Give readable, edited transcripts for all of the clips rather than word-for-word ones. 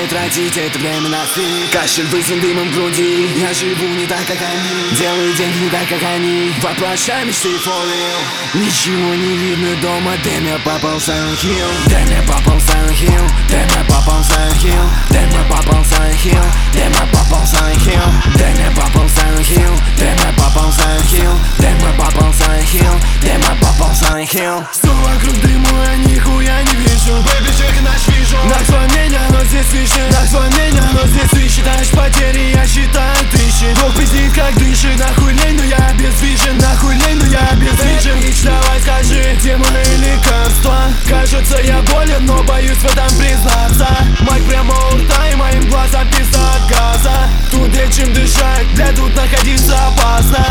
тебе тратить это время на фильм. Кашель вызван дымом в груди. Я живу не так, как они, делаю деньги не так, как они, воплощаю мечты for real. Ничего не видно дома, damn, я попал в Silent Hill. Damn, я попал в Silent Hill. Damn, я попал в Silent Hill. Damn, я попал в Silent Hill. Damn, я попал в Silent Hill. Damn, я попал в Silent Hill. Damn, я попал в Silent Hill. Damn, я попал в Silent Hill. Damn, я попал в Silent Hill. Все вокруг дыму, я нихуя не вижу. Baby, check наш вижу. Назвонение, но здесь лишнее. Назвонение, но здесь ты считаешь потери, я считаю тысячи. Бог пиздит, как дышит. Нахуй лень, но я обездвижен. Нахуй лень, но я обездвижен. Бич, давай скажи, где мои лекарства? Кажется, я болен, но боюсь в этом признаться. Мать прямо у рта и моим глазам пизда от газа. Тут нечем дышать, бля, тут находиться опасно.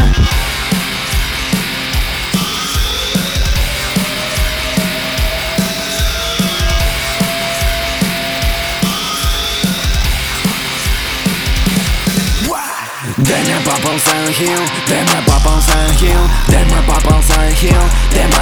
Damn, я попал в Silent Hill. Damn, я попал в Silent Hill. Damn, я попал в Silent Hill. Damn,